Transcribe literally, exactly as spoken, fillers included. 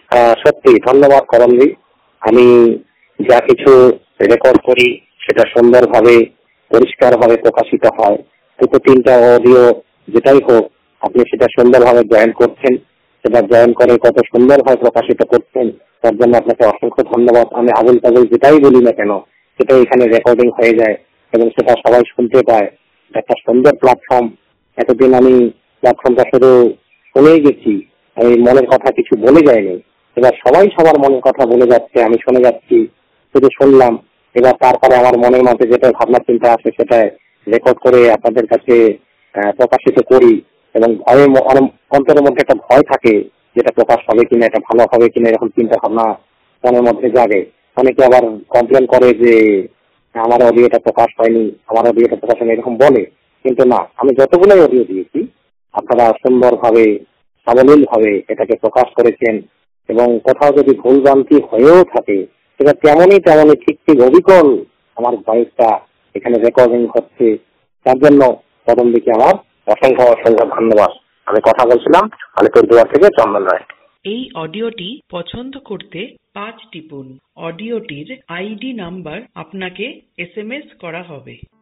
আহ, সত্যি ধন্যবাদ করণদি। আমি যা কিছু রেকর্ড করি সেটা সুন্দরভাবে পরিষ্কারভাবে প্রকাশিত হয়। দুটো তিনটা অডিও যেটাই হোক, আপনি সেটা সুন্দরভাবে জয়েন করছেন, সেটা জয়েন করে কত সুন্দরভাবে প্রকাশিত করছেন, তার জন্য আপনাকে অসংখ্য ধন্যবাদ। আমি আবুল তাবুল যেটাই বলি না কেন সেটা এখানে রেকর্ডিং হয়ে যায় এবং সেটা সবাই শুনতে পায়। একটা সুন্দর প্ল্যাটফর্ম। এতদিন আমি প্ল্যাটফর্মটা শুধু শুনেই গেছি, আমি মনের কথা কিছু বলে যায়নি। এবার সবাই সবার মনের কথা বলে যাচ্ছে, আমি শুনে যাচ্ছি, শুধু শুনলাম। এবার তারপরে আমার মনের মধ্যে যেটা ভাবনা চিন্তা আছে সেটা রেকর্ড করে আপনাদের কাছে প্রকাশিত করি এবং ভয়ে অন্তরের মধ্যে একটা ভয় থাকে, যেটা প্রকাশ হবে কিনা, এটা ভালো হবে কিনা, এরকম চিন্তা ভাবনা মনের মধ্যে জাগে। অনেকে আবার কমপ্লেন করে যে আমার অডিওটা প্রকাশ হয়নি, আমার অডিওটা প্রকাশ হয়নি, এরকম বলে। কিন্তু না, আমি যতগুলোই অডিও দিয়েছি আপনারা সুন্দরভাবে সাবলীল ভাবে এটাকে প্রকাশ করেছেন এবং কোথাও যদি ভুলভ্রান্তি হয়েও থাকে সেটা তেমনই তেমনই ঠিক ঠিক অবিকল আমার ভয়েসটা এখানে রেকর্ডিং হচ্ছে। তার জন্য প্রথম দিকে আমার অসংখ্য অসংখ্য ধন্যবাদ। আমি কথা বলছিলাম আলিপুরদুয়ার থেকে চন্দন রায়। এই অডিওটি পছন্দ করতে পাঁচ টিপুন। অডিওটির আইডি নাম্বার আপনাকে এস এম এস করা হবে।